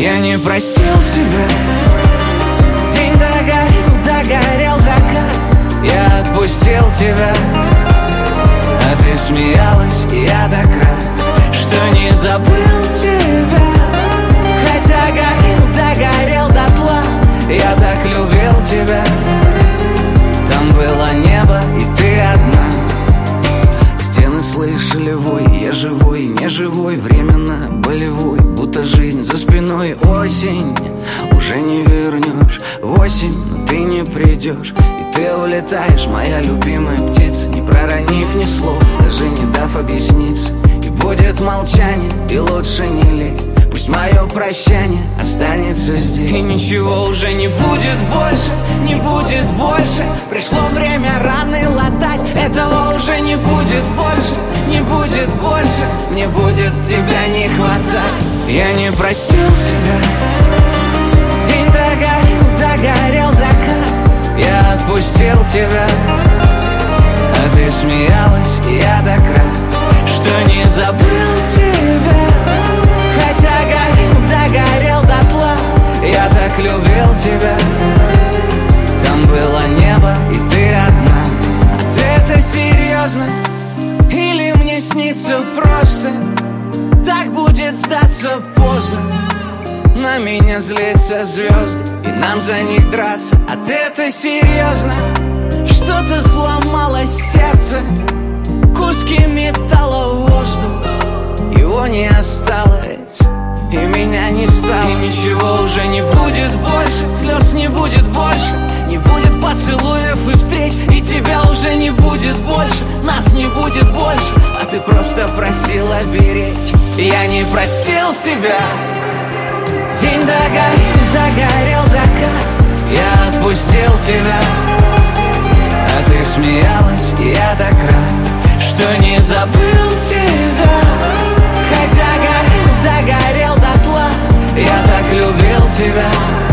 Я не простил себя. День догорел закат. Я отпустил тебя, а ты смеялась, и я так рад, что не забыл тебя. Хотя догорел дотла. Я так любил тебя. Там было небо, и ты одна. Стены слышали вой. Я живой, не живой, временно болевой, будто жизнь за спиной. Осень, уже не вернешь. В осень, но ты не придешь. И ты улетаешь, моя любимая птица, не проронив ни слова, даже не дав объясниться. И будет молчание, и лучше не лезть. Пусть мое прощание останется здесь. И ничего уже не будет больше, не будет больше. Пришло время раны латать. Этого уже не будет больше, не будет больше. Мне будет тебя не хватать. Я не простил себя. День догорел закат. Я отпустил тебя, а ты смеялась, и я так рад, что не забыл тебя. Хотя догорел дотла. Я так любил тебя. Там было небо, и ты одна. А ты это серьезно? Или мне снится просто? Так будет сдаться поздно. На меня злятся звезды, и нам за них драться. А ты это серьезно? Что-то сломалось сердце, куски металла в воздух. Его не осталось, и меня не стало. И ничего уже не будет больше. Слез не будет больше. Не будет поцелуев и встреч. И тебя уже не будет больше. Нас не будет больше. А ты просто просила беречь. Я не простил себя. День догорел закат. Я отпустил тебя, а ты смеялась, и я так рад, что не забыл тебя. Хотя догорел дотла. Я так любил тебя.